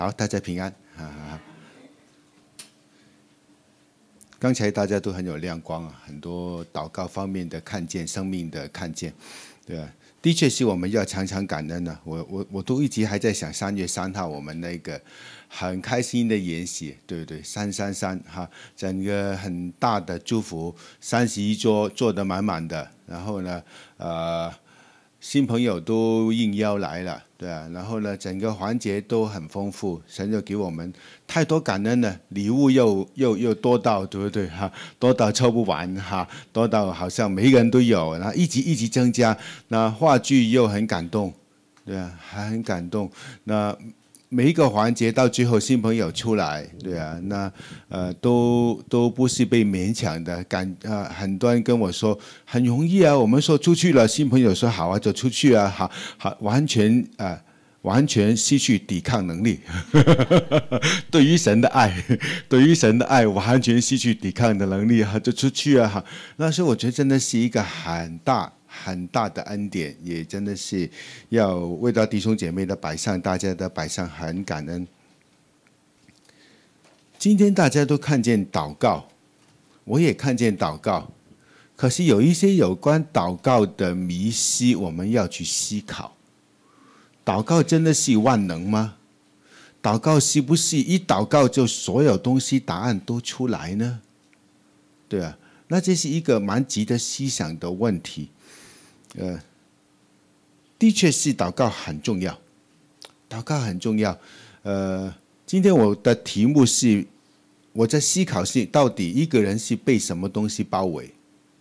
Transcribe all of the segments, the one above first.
好，大家平安。刚才大家都很有亮光啊，很多祷告方面的看见，生命的看见，对吧？的确是我们要常常感恩的。我都一直还在想3月3号我们那个很开心的筵席，对不对？333哈，整个很大的祝福，31桌坐得满满的，然后呢，新朋友都应邀来了，对啊，然后呢，整个环节都很丰富，神就给我们太多感恩了，礼物又多到，对不对哈？多到抽不完哈，多到好像每一个人都有，然后一直增加。那话剧又很感动，对啊，还很感动。那每一个环节到最后新朋友出来，对啊，那都不是被勉强的，很多人跟我说很容易啊，我们说出去了，新朋友说好啊就出去啊，好完全失去抵抗能力。对于神的爱完全失去抵抗的能力就出去啊。那时候我觉得真的是一个很大的恩典，也真的是要为到弟兄姐妹的摆上，大家的摆上很感恩。今天大家都看见祷告，我也看见祷告，可是有一些有关祷告的迷思，我们要去思考。祷告真的是万能吗？祷告是不是一祷告就所有东西答案都出来呢？对啊，那这是一个蛮值得思想的问题。的确是祷告很重要，祷告很重要。今天我的题目是，我在思考是到底一个人是被什么东西包围？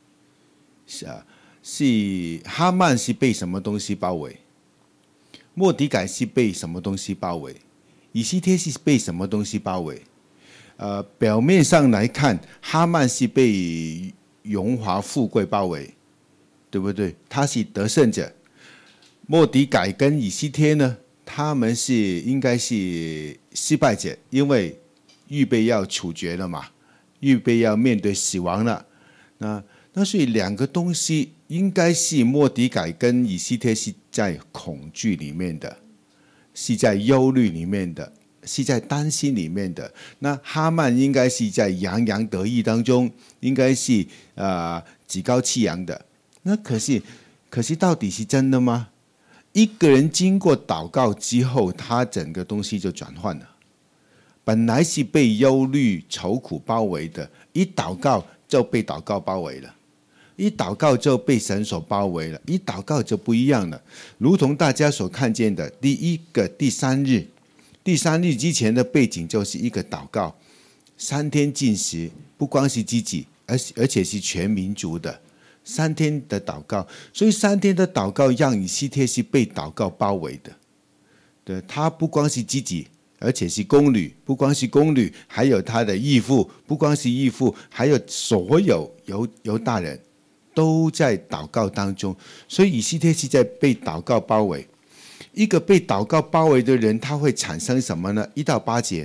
是哈曼是被什么东西包围？末底改是被什么东西包围？以西帖是被什么东西包围？表面上来看，哈曼是被荣华富贵包围，对不对？他是得胜者。末底改跟以西帖呢，他们应该是失败者，因为预备要处决了嘛，预备要面对死亡了。那所以两个东西应该是末底改跟以西帖是在恐惧里面的，是在忧虑里面的，是在担心里面的。那哈曼应该是在洋洋得意当中，应该是趾高气扬的。那可是到底是真的吗？一个人经过祷告之后，他整个东西就转换了。本来是被忧虑愁苦包围的，一祷告就被祷告包围了，一祷告就被神所包围了，一祷告就不一样了。如同大家所看见的，第三日之前的背景就是一个祷告，3天禁食，不光是自己，而且是全民族的3天的祷告。所以3天的祷告让以西帖是被祷告包围的。对，他不光是自己，而且是宫女，不光是宫女，还有他的义父，不光是义父，还有所有犹大人都在祷告当中。所以以西帖是在被祷告包围。一个被祷告包围的人，他会产生什么呢？1到8节。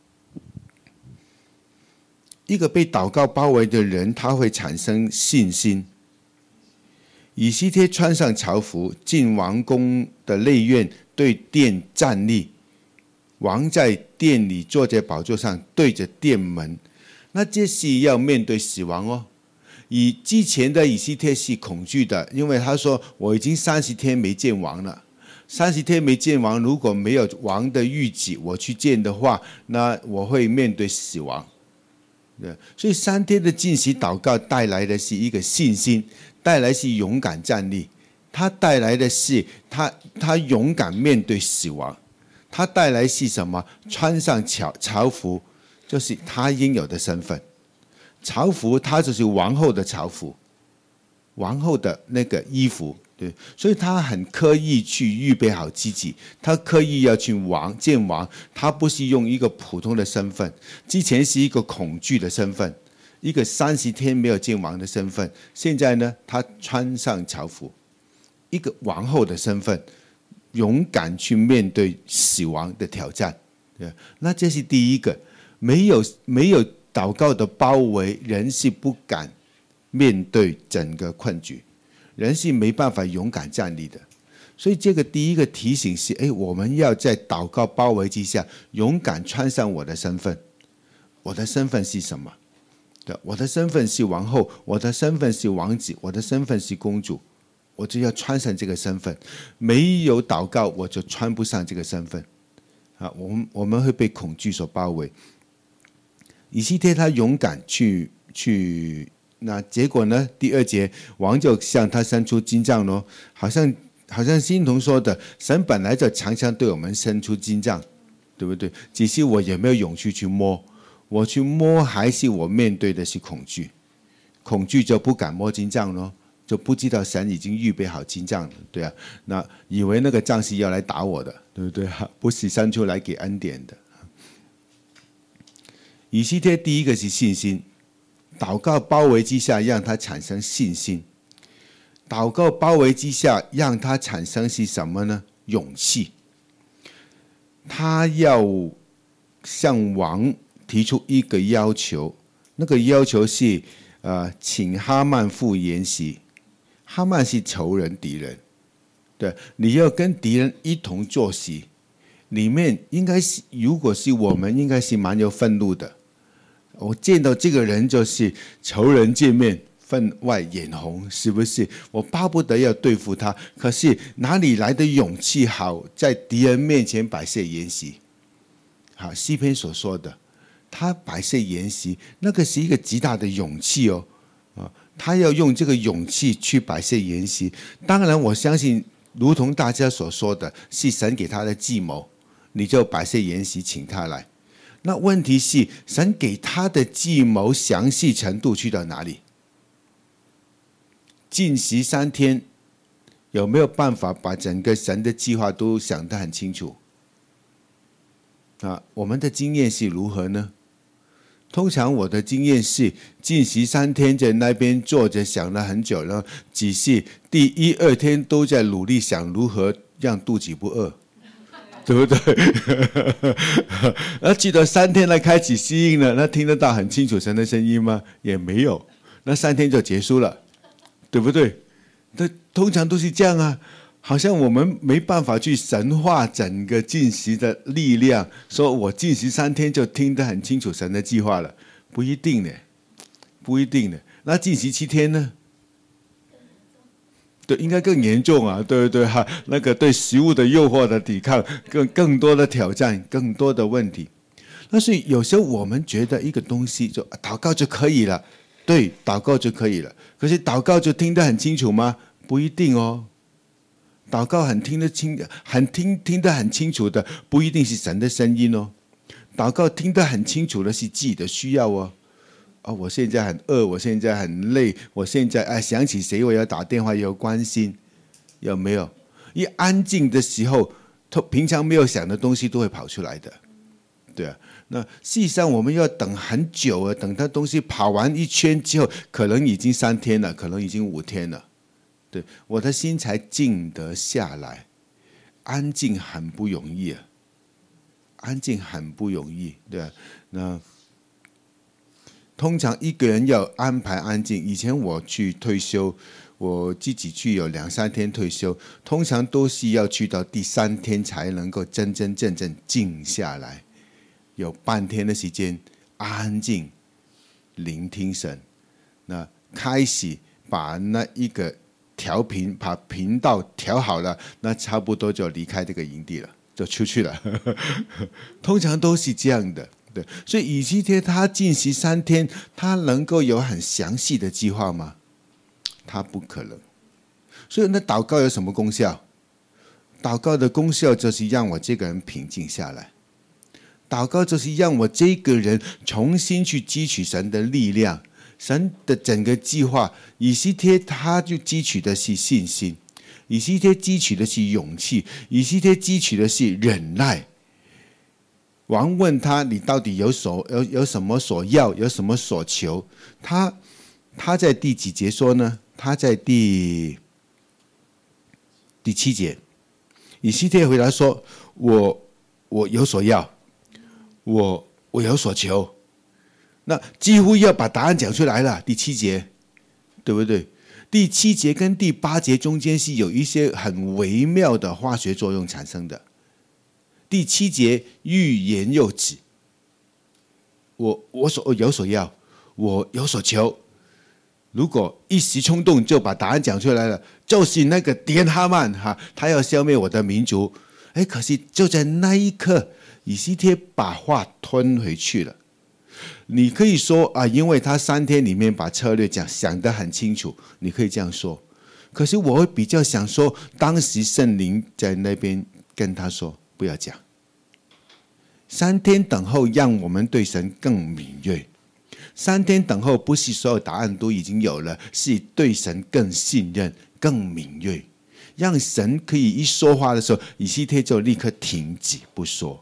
一个被祷告包围的人，他会产生信心。以西帖穿上朝服，进王宫的内院，对殿站立。王在殿里坐在宝座上，对着殿门。那这是要面对死亡哦。以之前的以西帖是恐惧的，因为他说我已经30天没见王了。30天没见王，如果没有王的谕旨，我去见的话，那我会面对死亡。所以3天的禁食祷告带来的是一个信心，带来是勇敢站立，他带来的是他勇敢面对死亡，他带来是什么？穿上朝服，就是他应有的身份。朝服他就是王后的朝服，王后的那个衣服。对，所以他很刻意去预备好自己，他刻意要去见王，他不是用一个普通的身份，之前是一个恐惧的身份，一个30天没有见王的身份，现在呢，他穿上朝服，一个王后的身份，勇敢去面对死亡的挑战。对，那这是第一个，没有祷告的包围，人是不敢面对整个困局。人是没办法勇敢站立的， 所以这个第一个提醒是，我们要在祷告包围之下，勇敢穿上我的身份。我的身份是什么？我的身份是王后，我的身份是王子，我的身份是公主，我就要穿上这个身份。没有祷告，我就穿不上这个身份。我们会被恐惧所包围。以西帖他勇敢去，那结果呢？第2节，王就向他伸出金杖咯，好像心同说的，神本来就常常对我们伸出金杖，对不对？只是我有没有勇气去摸？我去摸，还是我面对的是恐惧？恐惧就不敢摸金杖咯，就不知道神已经预备好金杖了，对啊，那以为那个杖是要来打我的，对不对？不是伸出来给恩典的。以西帖第一个是信心，祷告包围之下让他产生信心。祷告包围之下让他产生是什么呢？勇气。他要向王提出一个要求，那个要求是请哈曼赴筵席。哈曼是仇人敌人，对，你要跟敌人一同坐席，里面应该是，如果是我们，应该是蛮有愤怒的。我见到这个人就是仇人见面分外眼红，是不是？我巴不得要对付他，可是哪里来的勇气好在敌人面前摆设筵席？好，诗篇所说的，他摆设筵席，那个是一个极大的勇气哦。他要用这个勇气去摆设筵席。当然我相信如同大家所说的，是神给他的计谋，你就摆设筵席请他来。那问题是神给他的计谋详细程度去到哪里？禁食3天，有没有办法把整个神的计划都想得很清楚？我们的经验是如何呢？通常我的经验是禁食3天，在那边坐着想了很久，然后只是第1、2天都在努力想如何让肚子不饿，对不对？而记得3天来开始适应了，那听得到很清楚神的声音吗？也没有，那3天就结束了，对不对？通常都是这样啊。好像我们没办法去神化整个禁食的力量，说我禁食3天就听得很清楚神的计划了，不一定呢，不一定呢。那禁食7天呢？对，应该更严重啊，对不对哈？那个对食物的诱惑的抵抗，更多的挑战，更多的问题。但是有时候我们觉得一个东西就祷告就可以了，对，祷告就可以了。可是祷告就听得很清楚吗？不一定哦。祷告听得很清楚的，不一定是神的声音哦。祷告听得很清楚的是自己的需要哦。我现在很饿，我现在很累，我现在想起谁我要打电话要关心，有没有？一安静的时候，平常没有想的东西都会跑出来的，对啊。那事实上我们要等很久啊，等他东西跑完一圈之后，可能已经3天了，可能已经5天了。对，我的心才静得下来。安静很不容易啊，安静很不容易，对啊。那通常一个人要安排安静，以前我去退休，我自己去有2、3天退休，通常都是要去到第3天才能够真真正正静下来，有半天的时间安静聆听神，那开始把那一个把频道调好了，那差不多就离开这个营地了，就出去了。通常都是这样的，对。所以以西帖他禁食3天，他能够有很详细的计划吗？他不可能。所以那祷告有什么功效？祷告的功效就是让我这个人平静下来。祷告就是让我这个人重新去汲取神的力量。神的整个计划，以西帖他就汲取的是信心，以西帖汲取的是勇气，以西帖汲取的是忍耐。王问他：“你到底有什么所要，有什么所求？”他在第几节说呢？他在第7节，以西帖回答说：“我有所要，我有所求。”那几乎要把答案讲出来了，第7节，对不对？ 第7节跟第8节中间是有一些很微妙的化学作用产生的。第7节欲言又止，我有所要，我有所求。如果一时冲动就把答案讲出来了，就是那个敌人哈曼他要消灭我的民族。可是就在那一刻，以西帖把话吞回去了。你可以说因为他3天里面把策略想得很清楚，你可以这样说。可是我会比较想说，当时圣灵在那边跟他说，不要讲。3天等候让我们对神更敏锐。3天等候不是所有答案都已经有了，是对神更信任、更敏锐，让神可以一说话的时候，以西帖就立刻停止不说。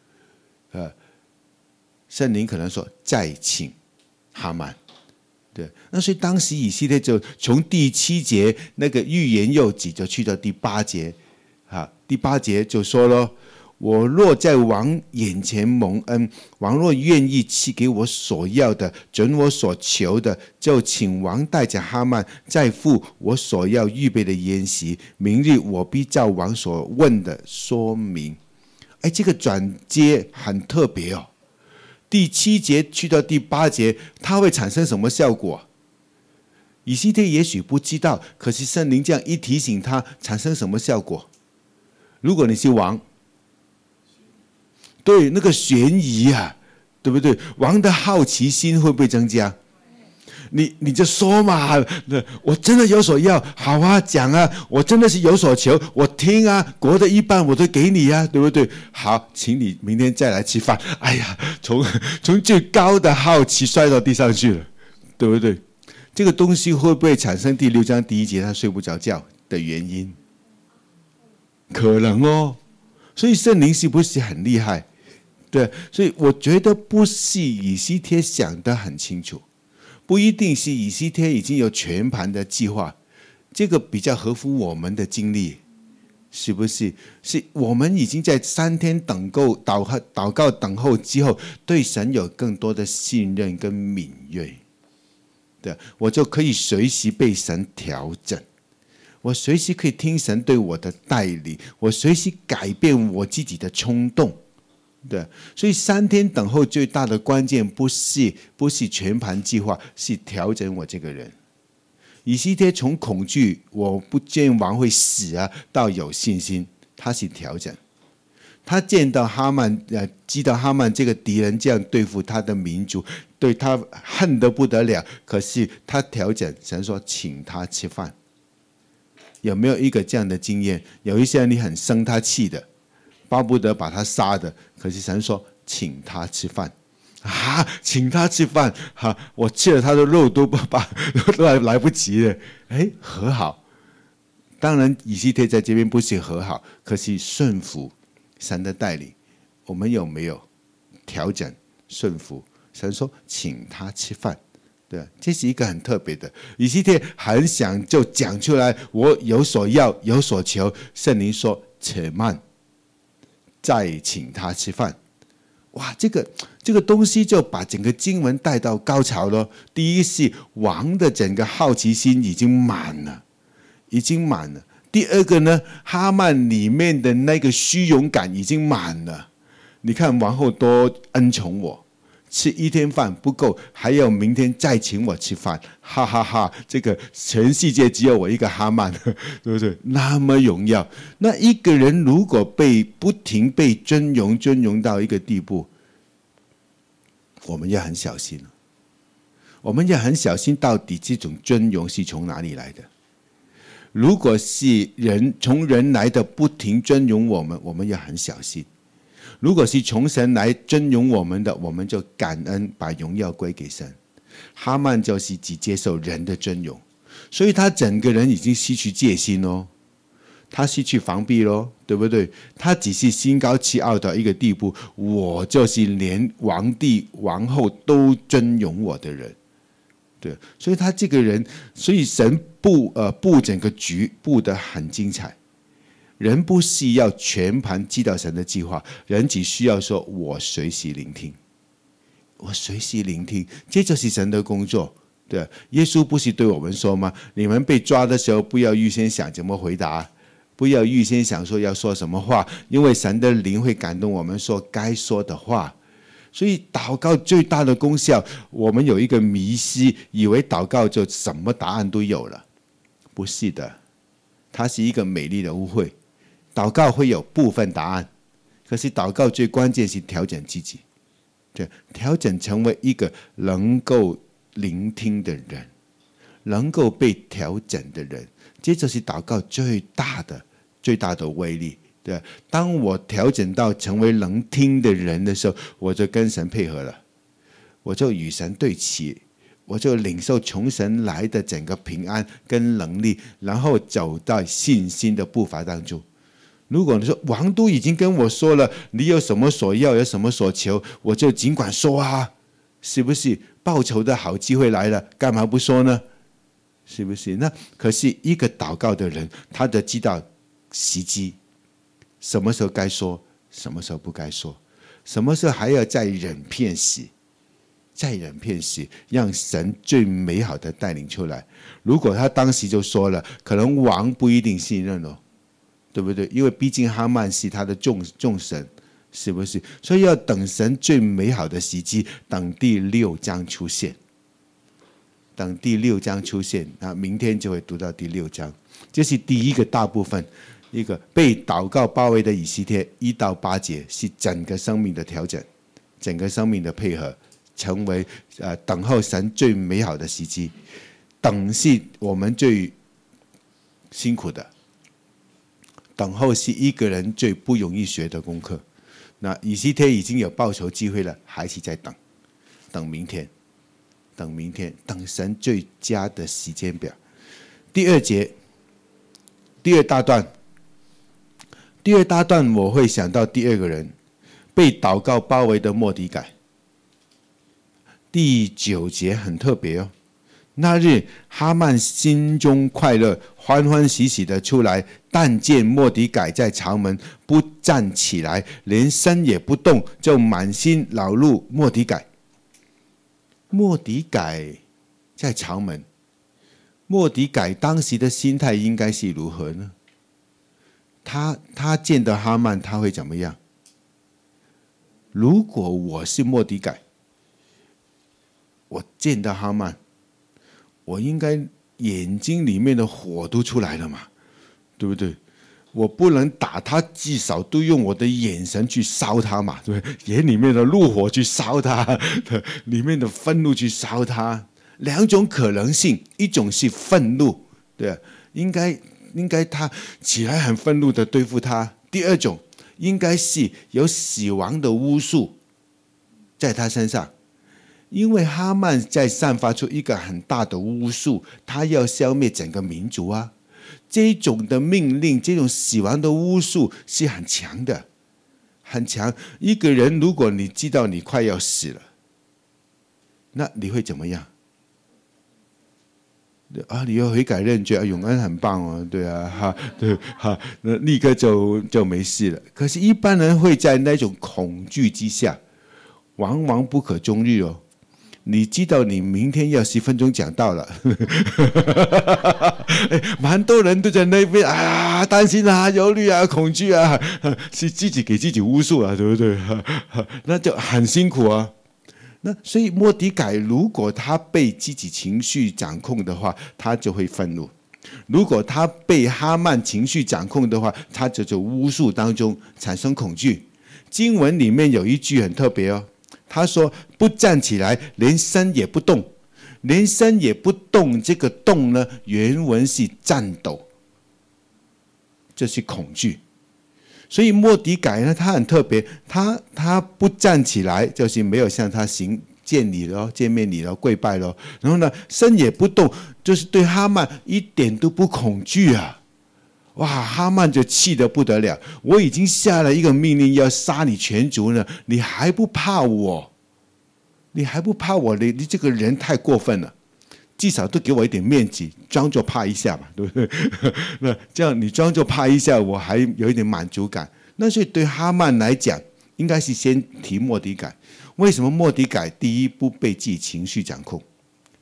圣灵可能说再请哈曼，对，那所以当时以西帖就从第7节那个欲言又止，就去到第8节，第8节就说了。我若在王眼前蒙恩，王若愿意赐给我所要的，准我所求的，就请王带着哈曼再赴我所要预备的筵席。明日我必照王所问的说明。这个转接很特别哦。第7节去到第8节，它会产生什么效果？以西帖也许不知道，可是圣灵这样一提醒他，产生什么效果？如果你是王，对，那个悬疑对不对？王的好奇心会不会增加？你就说嘛，我真的有所要，好啊，讲啊，我真的是有所求，我听啊，国的一半我都给你啊，对不对？好，请你明天再来吃饭。从最高的好奇摔到地上去了，对不对？这个东西会不会产生第6章第1节他睡不着觉的原因？可能哦。所以圣灵是不是很厉害？对，所以我觉得不是以西帖想得很清楚，不一定是以西帖已经有全盘的计划，这个比较合乎我们的经历，是不是？是我们已经在3天祷告等候之后，对神有更多的信任跟敏锐，对，我就可以随时被神调整，我随时可以听神对我的带领，我随时改变我自己的冲动。对，所以3天等候最大的关键不是全盘计划，是调整我这个人。以西帖从恐惧我不见王会死到有信心，他是调整。他见到哈曼知道哈曼这个敌人这样对付他的民族，对他恨得不得了，可是他调整，神说请他吃饭。有没有一个这样的经验？有一些人你很生他气的，巴不得把他杀的，可是神说请他吃饭。请他吃饭，我吃了他的肉都来不及了。和好。当然以西帖在这边不是和好，可是顺服神的带领。我们有没有调整顺服？神说请他吃饭，对，这是一个很特别的。以西帖很想就讲出来，我有所要，有所求。圣灵说且慢，再请他吃饭。哇，这个东西就把整个经文带到高潮了。第一是王的整个好奇心已经满了。第二个呢，哈曼里面的那个虚荣感已经满了。你看王后多恩宠我，吃1天饭不够，还要明天再请我吃饭，哈哈哈！这个全世界只有我一个哈曼，对不对？那么荣耀，那一个人如果不停被尊荣到一个地步，我们要很小心。我们要很小心，到底这种尊荣是从哪里来的？如果是从人来的不停尊荣我们，我们要很小心。如果是从神来尊荣我们的，我们就感恩，把荣耀归给神。哈曼就是只接受人的尊荣，所以他整个人已经失去戒心哦，他失去防备咯，对不对？他只是心高气傲到一个地步，我就是连皇帝王后都尊荣我的人，对，所以他这个人，所以神布整个局布得很精彩。人不需要全盘知道神的计划，人只需要说我随时聆听，这就是神的工作。 对，耶稣不是对我们说吗？你们被抓的时候，不要预先想怎么回答，不要预先想说要说什么话，因为神的灵会感动我们说该说的话。所以祷告最大的功效，我们有一个迷思，以为祷告就什么答案都有了，不是的，它是一个美丽的误会。祷告会有部分答案，可是祷告最关键是调整自己，对，调整成为一个能够聆听的人，能够被调整的人，这就是祷告最大的威力。对，当我调整到成为能听的人的时候，我就跟神配合了，我就与神对齐，我就领受从神来的整个平安跟能力，然后走在信心的步伐当中。如果你说王都已经跟我说了，你有什么所要，有什么所求，我就尽管说啊，是不是？报仇的好机会来了，干嘛不说呢？是不是？那可是一个祷告的人，他得知道时机，什么时候该说，什么时候不该说，什么时候还要再忍片时，让神最美好的带领出来。如果他当时就说了，可能王不一定信任哦，对不对？因为毕竟哈曼是他的众神，是不是？所以要等神最美好的时机，等第6章出现。等第6章出现，那明天就会读到第6章。这是第一个大部分，一个被祷告包围的以西帖1到8节，是整个生命的调整，整个生命的配合，成为等候神最美好的时机。等是我们最辛苦的，等候是一个人最不容易学的功课。那以西帖已经有报仇机会了，还是在等明天，等神最佳的时间表。第2节，第二大段我会想到第2个人，被祷告包围的末底改。第9节很特别哦。那日哈曼心中快乐，欢欢喜喜的出来，但见末底改在朝门不站起来，连身也不动，就满心恼怒末底改。末底改在朝门，末底改当时的心态应该是如何呢？他见到哈曼，他会怎么样？如果我是末底改，我见到哈曼，我应该眼睛里面的火都出来了嘛，对不对？我不能打他，至少都用我的眼神去烧他嘛，对不对？眼里面的怒火去烧他，里面的愤怒去烧他。2种可能性，一种是愤怒，对，应该他起来很愤怒的对付他。第2种应该是有死亡的巫术在他身上，因为哈曼在散发出一个很大的巫术，他要消灭整个民族啊。这种的命令，这种死亡的巫术是很强的，很强。一个人如果你知道你快要死了，那你会怎么样？你要悔改认罪，永恩很棒哦，对啊，那立刻就没事了。可是，一般人会在那种恐惧之下，往往不可终日哦。你知道你明天要10分钟讲到了，蛮多人都在那边担心啊、忧虑啊、恐惧啊，是自己给自己巫术啊，对不对？那就很辛苦啊。那所以末底改如果他被自己情绪掌控的话，他就会愤怒；如果他被哈曼情绪掌控的话，他就在巫术当中产生恐惧。经文里面有一句很特别哦，他说不站起来，连身也不动。连身也不动，这个动呢，原文是颤抖，这是恐惧。所以末底改呢，他很特别，他不站起来，就是没有向他见礼了、见面礼了、跪拜了。然后呢，身也不动，就是对哈曼一点都不恐惧啊！哇，哈曼就气得不得了，我已经下了一个命令要杀你全族了，你还不怕我？你这个人太过分了。至少都给我一点面子，装作怕一下嘛，对不对？那这样你装作怕一下，我还有一点满足感。那所以对哈曼来讲，应该是先提末底改。为什么末底改第一不被自己情绪掌控？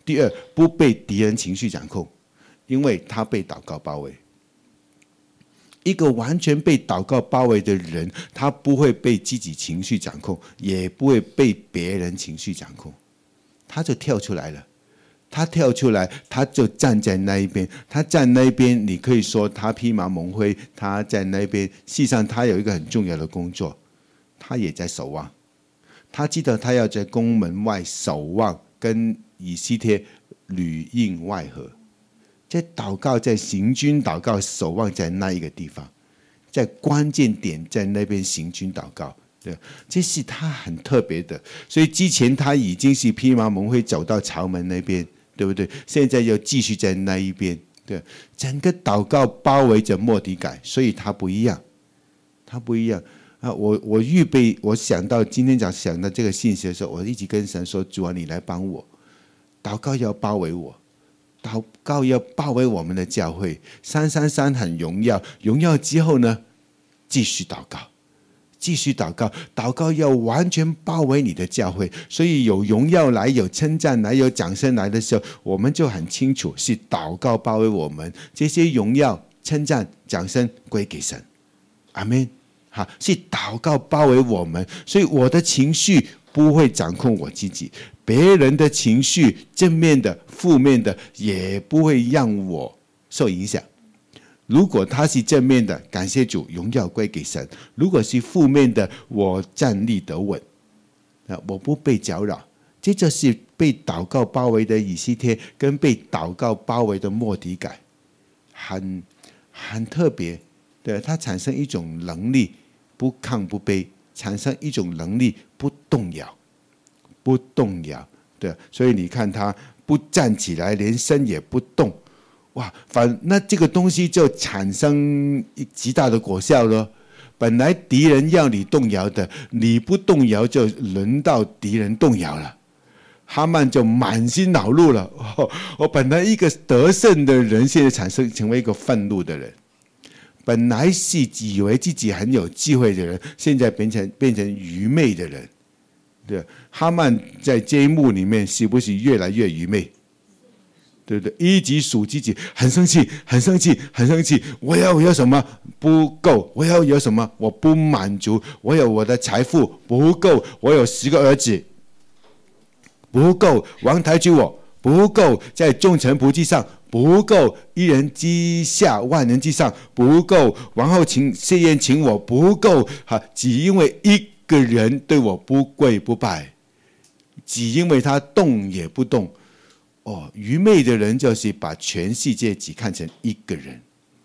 第二，不被敌人情绪掌控，因为他被祷告包围。一个完全被祷告包围的人，他不会被自己情绪掌控，也不会被别人情绪掌控，他就跳出来了。他跳出来，他就站在那一边。他站那一边，你可以说他披麻蒙灰，他在那边。事实上，他有一个很重要的工作，他也在守望。他记得他要在宫门外守望，跟以西帖里应外合。在祷告，在行军祷告，守望在那一个地方，在关键点在那边行军祷告。对，这是他很特别的。所以之前他已经是披麻蒙灰走到朝门那边，对不对？现在又继续在那一边。对，整个祷告包围着末底改，所以他不一样，他不一样啊！我预备，我想到今天早上想到这个信息的时候，我一直跟神说：主啊，你来帮我，祷告要包围我。祷告要包围我们的教会，333很荣耀，荣耀之后呢，继续祷告，继续祷告，祷告要完全包围你的教会。所以有荣耀来，有称赞来，有掌声来的时候，我们就很清楚是祷告包围我们，这些荣耀、称赞、掌声归给神。阿们。好，是祷告包围我们，所以我的情绪不会掌控我自己，别人的情绪正面的、负面的也不会让我受影响。如果他是正面的，感谢主，荣耀归给神；如果是负面的，我站立得稳，我不被搅扰。这就是被祷告包围的以西帖跟被祷告包围的末底改，很特别。对，它产生一种能力，不亢不卑，产生一种能力，不动摇，不动摇。对，所以你看他不站起来，连身也不动，哇，那这个东西就产生极大的果效了。本来敌人要你动摇的，你不动摇，就轮到敌人动摇了。哈曼就满心恼怒了。我本来一个得胜的人，现在成为一个愤怒的人。本来是以为自己很有智慧的人，现在变成愚昧的人。对，哈曼在这一幕里面是不是越来越愚昧？对不对？一直数自己，很生气，很生气，很生气。我要有什么不够？我要有什么我不满足？我有我的财富不够，我有10个儿子不够，王抬举我不够，在众臣仆之上不够，一人之下万人之上不够，王后谢宴请我不够，只因为一个人对我不跪不拜，只因为他动也不动。愚昧的人就是把全世界只看成一个人，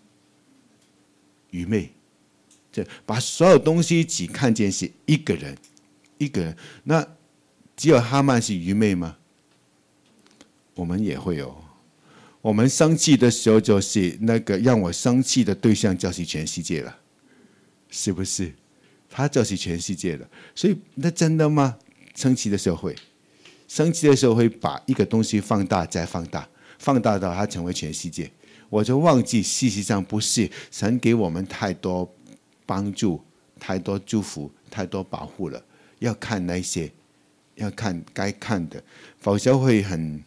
愚昧，把所有东西只看见是一个人，一个人。那只有哈曼是愚昧吗？我们也会有。我们生气的时候，就是那个让我生气的对象就是全世界了，是不是？他就是全世界了。所以那真的吗？生气的时候会。生气的时候会把一个东西放大再放大，放大到它成为全世界。我就忘记，事实上不是，神给我们太多帮助、太多祝福、太多保护了。要看那些，要看该看的，否则会很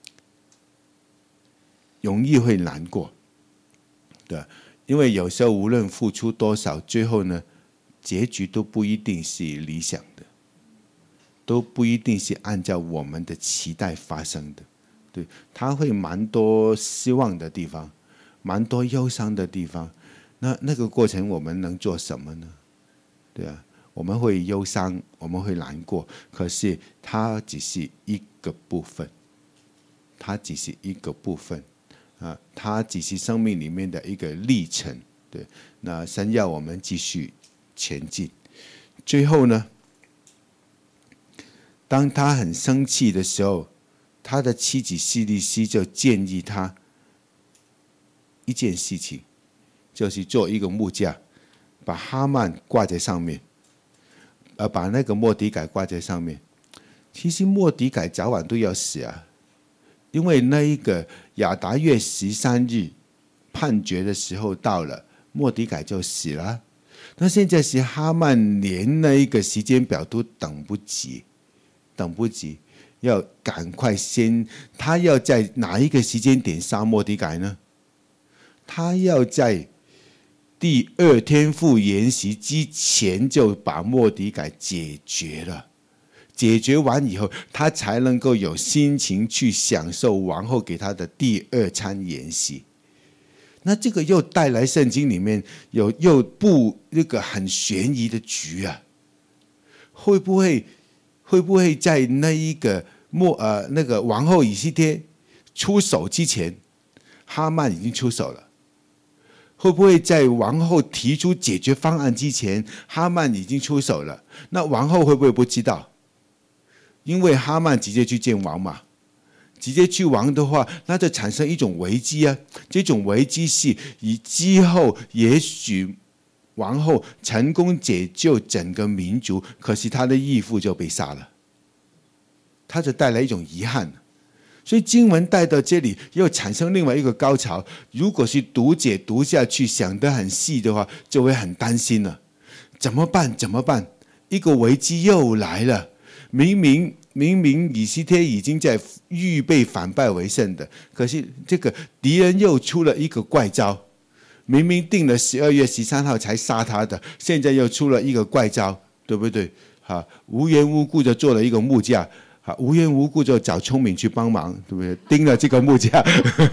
容易会难过。对，因为有时候无论付出多少，最后呢，结局都不一定是理想的。都不一定是按照我们的期待发生的，对，他会蛮多失望的地方，蛮多忧伤的地方。那个过程我们能做什么呢？对啊，我们会忧伤，我们会难过，可是它只是一个部分，它只是一个部分啊，它只是生命里面的一个历程。对，那神要我们继续前进。最后呢？当他很生气的时候，他的妻子希利西就建议他一件事情，就是做一个木架，把哈曼挂在上面，把那个末底改挂在上面。其实末底改早晚都要死啊，因为那一个亚达月13日判决的时候到了，末底改就死了。那现在是哈曼连那一个时间表都等不及。 等不及，要赶快他要在哪一个时间点杀末底改呢？他要在第二天赴筵席之前就把末底改解决了。解决完以后，他才能够有心情去享受王后给他的第二餐筵席。那这个又带来圣经里面又布那个很悬疑的局啊！会不会在那一个那个王后以西帖出手之前，哈曼已经出手了？会不会在王后提出解决方案之前，哈曼已经出手了？那王后会不会不知道？因为哈曼直接去见王嘛，直接去王的话，那就产生一种危机啊。这种危机是以之后也许王后成功解救整个民族，可是他的义父就被杀了，他就带来一种遗憾。所以经文带到这里又产生另外一个高潮，如果是读下去想得很细的话，就会很担心了。怎么办？一个危机又来了。明明以西帖已经在预备反败为胜的，可是这个敌人又出了一个怪招。明明定了12月13号才杀他的，现在又出了一个怪招，对不对？无缘无故就做了一个木架，无缘无故就找聪明去帮忙，对不对？钉了这个木架，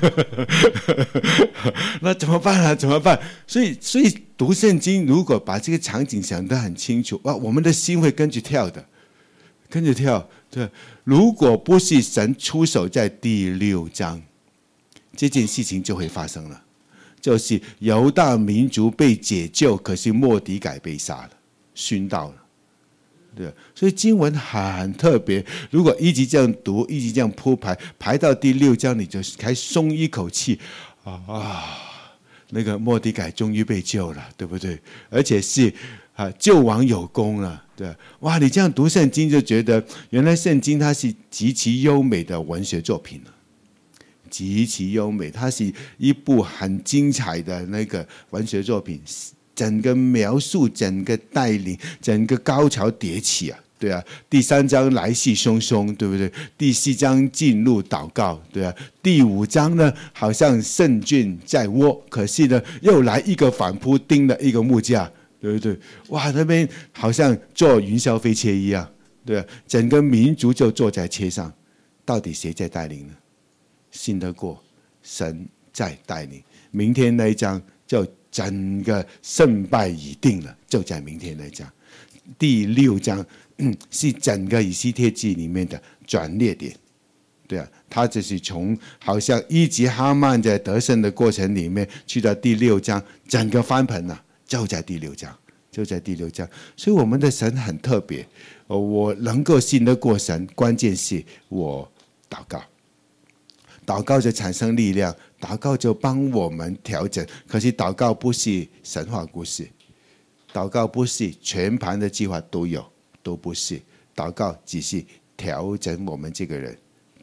那怎么办啊？所以读圣经，如果把这个场景想得很清楚，哇，我们的心会跟着跳的。对，如果不是神出手在第6章，这件事情就会发生了，就是犹大民族被解救，可是末底改被杀了，殉道了。对，所以经文很特别，如果一直这样读，一直这样铺排到第6章，你就才松一口气那个末底改终于被救了，对不对？而且是救王有功了。对，哇！你这样读圣经就觉得，原来圣经它是极其优美的文学作品了，极其优美，它是一部很精彩的那个文学作品，整个描述、整个带领、整个高潮迭起啊，对啊。第3章来势汹汹，对不对？第4章进入祷告，对啊。第5章呢，好像胜券在握，可是呢，又来一个反扑，钉了一个木架。对不对？哇，那边好像坐云霄飞车一样，对啊，整个民族就坐在车上，到底谁在带领呢？信得过，神在带领。明天那一章就整个胜败已定了，就在明天那一章。第6章是整个以西帖记里面的转捩点，对啊，他就是从好像一直哈曼在得胜的过程里面，去到第6章，整个翻盆了。就在第6章，所以我们的神很特别。我能够信得过神，关键是我祷告，祷告就产生力量，祷告就帮我们调整。可是祷告不是神话故事，祷告不是全盘的计划都有，都不是。祷告只是调整我们这个人。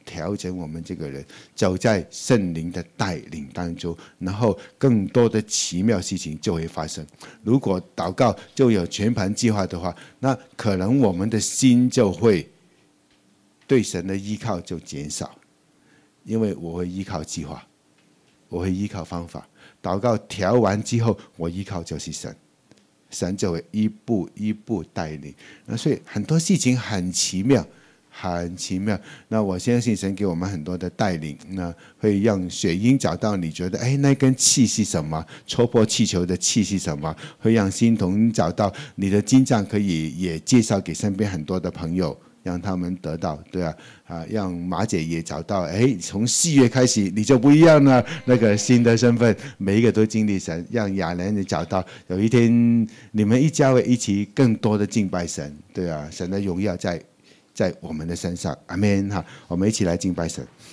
走在圣灵的带领当中，然后更多的奇妙事情就会发生。如果祷告就有全盘计划的话，那可能我们的心就会对神的依靠就减少，因为我会依靠计划，我会依靠方法。祷告调完之后，我依靠就是神，神就会一步一步带领。那所以很多事情很奇妙。那我相信神给我们很多的带领，那会让雪英找到你觉得那根气是什么，戳破气球的气是什么，会让欣桐找到你的经藏，可以也介绍给身边很多的朋友，让他们得到，对啊，让马姐也找到，从4月开始你就不一样了，那个新的身份，每一个都经历神，让亚兰也找到，有一天你们一家会一起更多的敬拜神，对啊，神的荣耀在我们的身上，阿们哈！我们一起来敬拜神。